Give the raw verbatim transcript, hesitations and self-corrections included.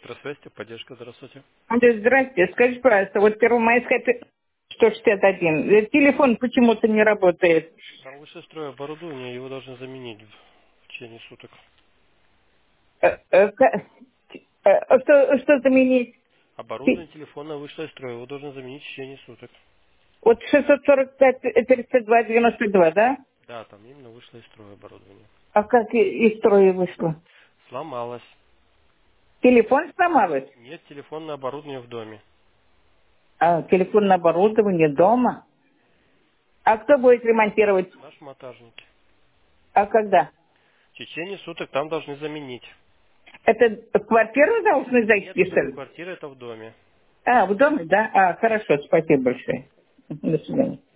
Электросвязь, поддержка, здравствуйте. Андрей, здрасте. Скажи, пожалуйста, вот Первомайская т- сто шестьдесят один. э, Телефон почему-то не работает. Там высшее строй оборудование, его должны заменить в в течение суток. Э, э, ка- э, э, Что, что заменить? Оборудование Ти- телефона высшее строй, его должны заменить в течение суток. Вот шестьсот сорок пять тридцать два девяносто два, да? Да, там именно вышло из строя оборудование. А как и- из строя вышло? Сломалось. Телефон сломалось? Нет телефонного оборудования в доме. А телефонное оборудование дома? А кто будет ремонтировать? Наш монтажники. А когда? В течение суток там должны заменить. Это в квартиру должны Нет, зайти, это что не в ли? квартире, это в доме. А, в доме, да? А, хорошо, спасибо большое. До свидания.